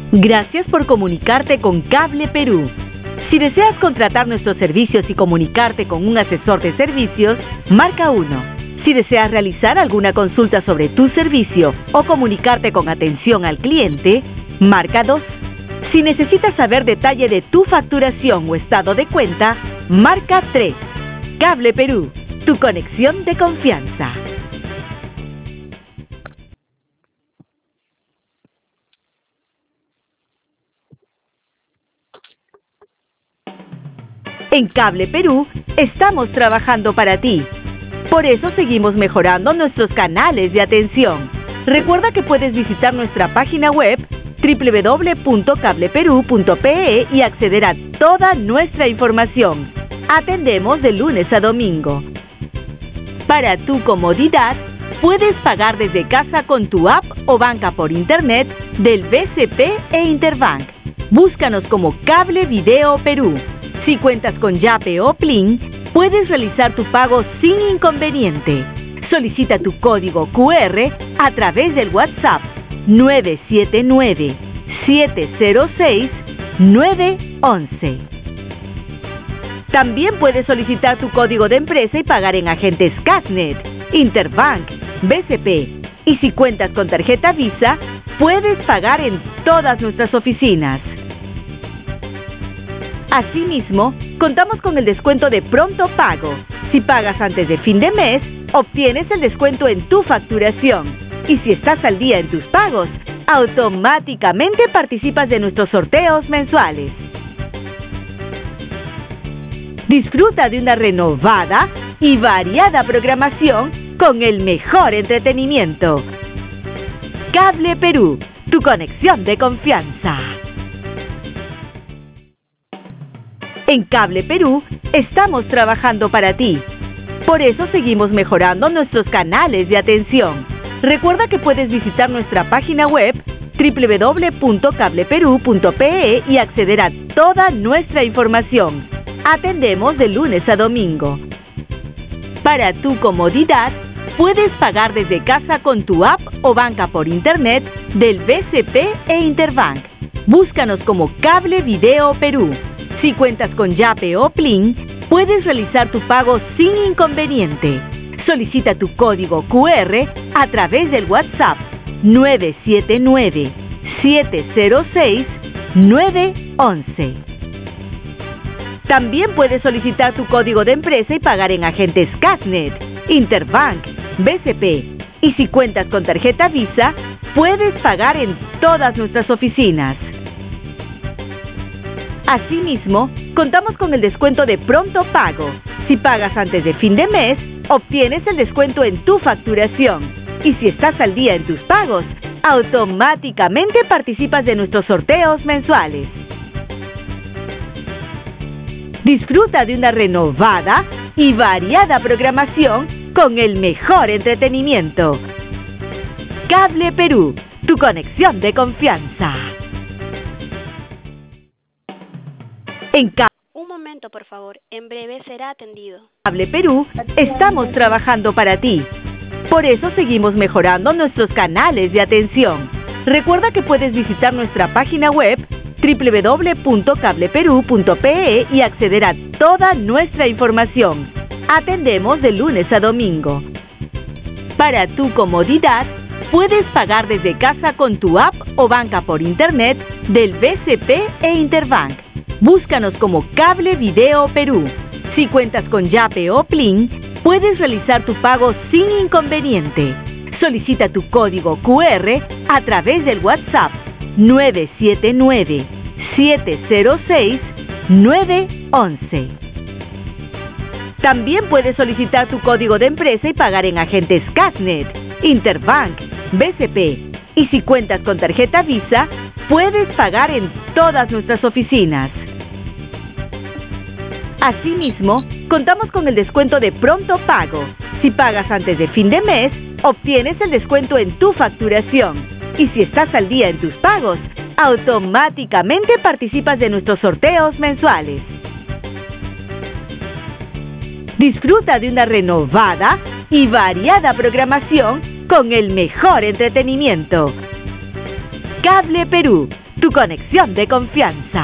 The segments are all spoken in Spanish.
Gracias por comunicarte con Cable Perú. Si deseas contratar nuestros servicios y comunicarte con un asesor de servicios, marca 1. Si deseas realizar alguna consulta sobre tu servicio o comunicarte con atención al cliente, marca 2. Si necesitas saber detalle de tu facturación o estado de cuenta, marca 3. Cable Perú, tu conexión de confianza. En Cable Perú estamos trabajando para ti. Por eso seguimos mejorando nuestros canales de atención. Recuerda que puedes visitar nuestra página web www.cableperu.pe y acceder a toda nuestra información. Atendemos de lunes a domingo. Para tu comodidad, puedes pagar desde casa con tu app o banca por internet del BCP e Interbank. Búscanos como Cable Video Perú. Si cuentas con Yape o Plin, puedes realizar tu pago sin inconveniente. Solicita tu código QR a través del WhatsApp 979-706-911. También puedes solicitar tu código de empresa y pagar en agentes Casnet, Interbank, BCP. Y si cuentas con tarjeta Visa, puedes pagar en todas nuestras oficinas. Asimismo, contamos con el descuento de pronto pago. Si pagas antes de fin de mes, obtienes el descuento en tu facturación. Y si estás al día en tus pagos, automáticamente participas de nuestros sorteos mensuales. Disfruta de una renovada y variada programación con el mejor entretenimiento. Cable Perú, tu conexión de confianza. En Cable Perú estamos trabajando para ti. Por eso seguimos mejorando nuestros canales de atención. Recuerda que puedes visitar nuestra página web www.cableperu.pe y acceder a toda nuestra información. Atendemos de lunes a domingo. Para tu comodidad, puedes pagar desde casa con tu app o banca por internet del BCP e Interbank. Búscanos como Cable Video Perú. Si cuentas con Yape o Plin, puedes realizar tu pago sin inconveniente. Solicita tu código QR a través del WhatsApp 979-706-911. También puedes solicitar tu código de empresa y pagar en agentes Casnet, Interbank, BCP. Y si cuentas con tarjeta Visa, puedes pagar en todas nuestras oficinas. Asimismo, contamos con el descuento de pronto pago. Si pagas antes de fin de mes, obtienes el descuento en tu facturación. Y si estás al día en tus pagos, automáticamente participas de nuestros sorteos mensuales. Disfruta de una renovada y variada programación con el mejor entretenimiento. Cable Perú, tu conexión de confianza. Un momento, por favor. En breve será atendido. Cable Perú estamos trabajando para ti. Por eso seguimos mejorando nuestros canales de atención. Recuerda que puedes visitar nuestra página web www.cableperu.pe y acceder a toda nuestra información. Atendemos de lunes a domingo. Para tu comodidad, puedes pagar desde casa con tu app o banca por internet del BCP e Interbank. Búscanos como Cable Video Perú. Si cuentas con Yape o Plin, puedes realizar tu pago sin inconveniente. Solicita tu código QR a través del WhatsApp 979-706-911. También puedes solicitar tu código de empresa y pagar en agentes Casnet, Interbank, BCP. Y si cuentas con tarjeta Visa, puedes pagar en todas nuestras oficinas. Asimismo, contamos con el descuento de pronto pago. Si pagas antes de fin de mes, obtienes el descuento en tu facturación. Y si estás al día en tus pagos, automáticamente participas de nuestros sorteos mensuales. Disfruta de una renovada y variada programación con el mejor entretenimiento. Cable Perú, tu conexión de confianza.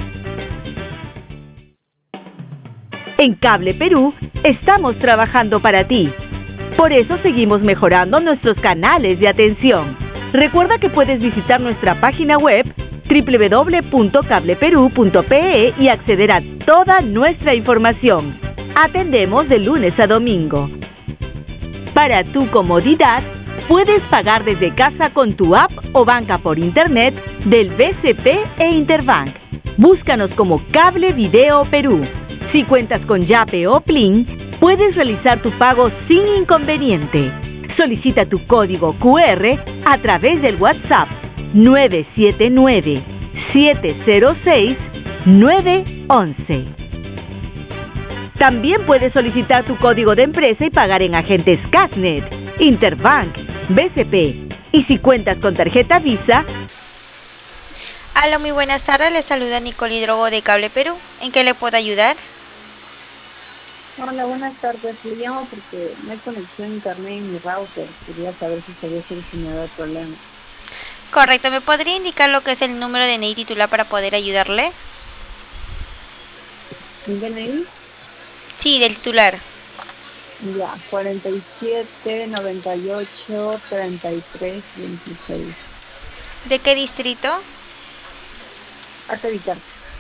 En Cable Perú estamos trabajando para ti. Por eso seguimos mejorando nuestros canales de atención. Recuerda que puedes visitar nuestra página web www.cableperú.pe y acceder a toda nuestra información. Atendemos de lunes a domingo. Para tu comodidad, puedes pagar desde casa con tu app o banca por internet del BCP e Interbank. Búscanos como Cable Video Perú. Si cuentas con Yape o Plin, puedes realizar tu pago sin inconveniente. Solicita tu código QR a través del WhatsApp 979-706-911. También puedes solicitar tu código de empresa y pagar en agentes Casnet, Interbank, BCP. Y si cuentas con tarjeta Visa... Hola, muy buenas tardes. Les saluda Nicole Hidrogo de Cable Perú. ¿En qué le puedo ayudar? Hola, buenas tardes. Le llamo porque no hay conexión a internet en mi router. Quería saber si se había solucionado el problema. Correcto. ¿Me podría indicar lo que es el número de DNI titular para poder ayudarle? ¿Mi DNI? Sí, del titular. Ya, 47 98 33 26. ¿De qué distrito? Hasta evitar.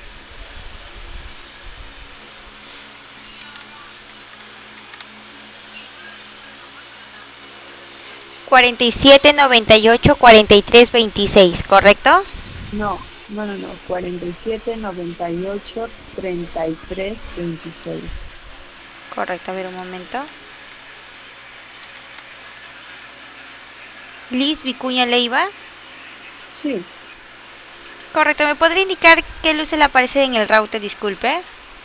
$47.98.43.26, ¿correcto? No. 47 98 33 26. Correcto, a ver un momento. Liz Vicuña Leiva. Sí. Correcto, ¿me podría indicar qué luces le aparece en el router? Disculpe.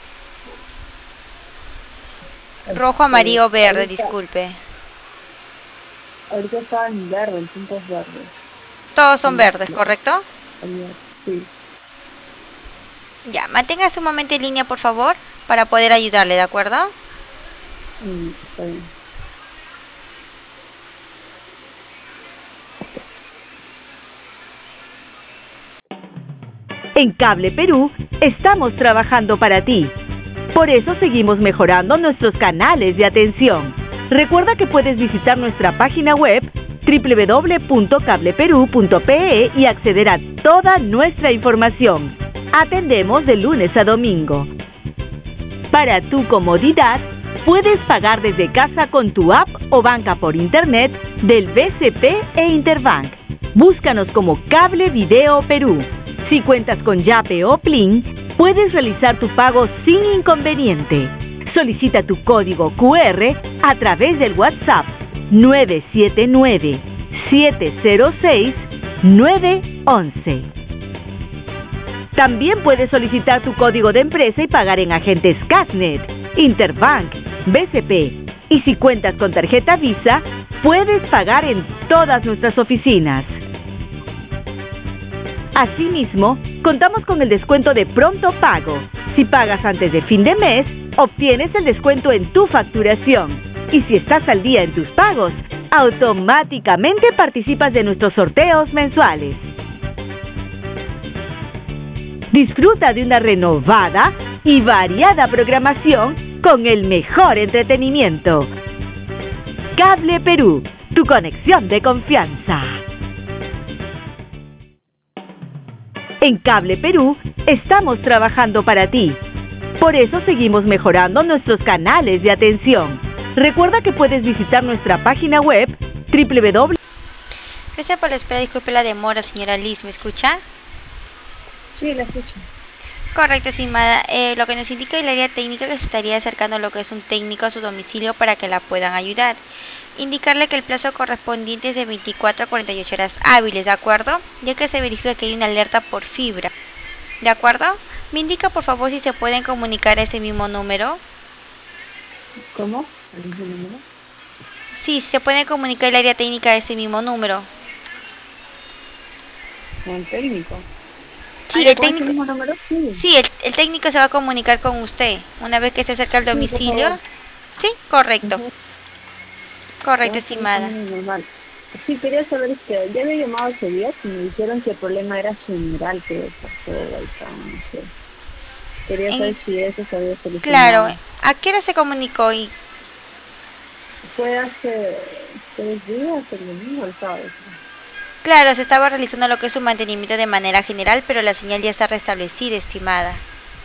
Rojo, amarillo, verde, ahorita, disculpe. Ahorita está en verde, en puntos verdes. Todos son verdes, ¿correcto? Sí. Ya, manténgase un momento en línea, por favor, para poder ayudarle, ¿de acuerdo? Está bien. En Cable Perú estamos trabajando para ti. Por eso seguimos mejorando nuestros canales de atención. Recuerda que puedes visitar nuestra página web www.cableperú.pe y acceder a toda nuestra información. Atendemos de lunes a domingo. Para tu comodidad, puedes pagar desde casa con tu app o banca por internet del BCP e Interbank. Búscanos como Cable Video Perú. Si cuentas con Yape o Plin, puedes realizar tu pago sin inconveniente. Solicita tu código QR a través del WhatsApp 979-706-911. También puedes solicitar tu código de empresa y pagar en agentes Casnet, Interbank, BCP. Y si cuentas con tarjeta Visa, puedes pagar en todas nuestras oficinas. Asimismo, contamos con el descuento de pronto pago. Si pagas antes de fin de mes, obtienes el descuento en tu facturación. Y si estás al día en tus pagos, automáticamente participas de nuestros sorteos mensuales. Disfruta de una renovada y variada programación con el mejor entretenimiento. Cable Perú, tu conexión de confianza. En Cable Perú estamos trabajando para ti. Por eso seguimos mejorando nuestros canales de atención. Recuerda que puedes visitar nuestra página web www. Gracias por la espera, disculpe la demora, señora Liz, ¿me escucha? Sí, la escucho. Correcto, estimada. Lo que nos indica el área técnica que se estaría acercando a lo que es un técnico a su domicilio para que la puedan ayudar. Indicarle que el plazo correspondiente es de 24 a 48 horas hábiles, ¿de acuerdo? Ya que se verifica que hay una alerta por fibra. ¿De acuerdo? Me indica por favor si se pueden comunicar a ese mismo número. ¿Cómo? ¿El mismo número? Sí, se puede comunicar el área técnica a ese mismo número. ¿El técnico? Sí, el técnico. ¿El mismo número? Sí, el técnico se va a comunicar con usted una vez que se acerca al domicilio. Sí, correcto. Correcto, estimada. Sí, quería saber que ya había llamado ese día y me dijeron que el problema era general, que pasó, no sé. Quería saber si eso se había Claro, solucionado. ¿a qué hora se comunicó? Fue hace 3 días, el domingo, el sábado. Claro, se estaba realizando lo que es su mantenimiento de manera general, pero la señal ya está restablecida, estimada.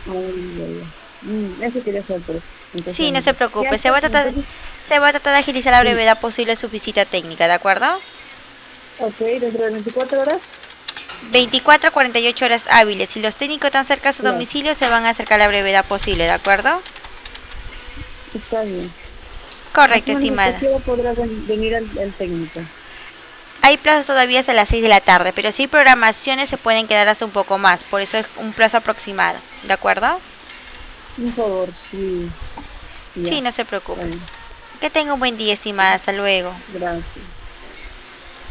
Eso quería saber, pero Sí, no entonces, se ¿qué preocupe, hace? Entonces, se va a tratar de agilizar a la sí. brevedad posible su visita técnica, ¿de acuerdo? Ok, dentro de 24 horas, 24 a 48 horas hábiles. Si los técnicos están cerca de su claro, domicilio, se van a acercar a la brevedad posible, ¿de acuerdo? está bien. Más Correcto, o menos, ¿hasta estimada. qué hora podrá venir el técnico? Hay plazos todavía hasta las 6 de la tarde, pero si hay programaciones se pueden quedar hasta un poco más, por eso es un plazo aproximado, ¿de acuerdo? Un favor, sí, Sí, ya, no se está preocupe. bien. Que tenga un buen día, estimada. Hasta luego. Gracias.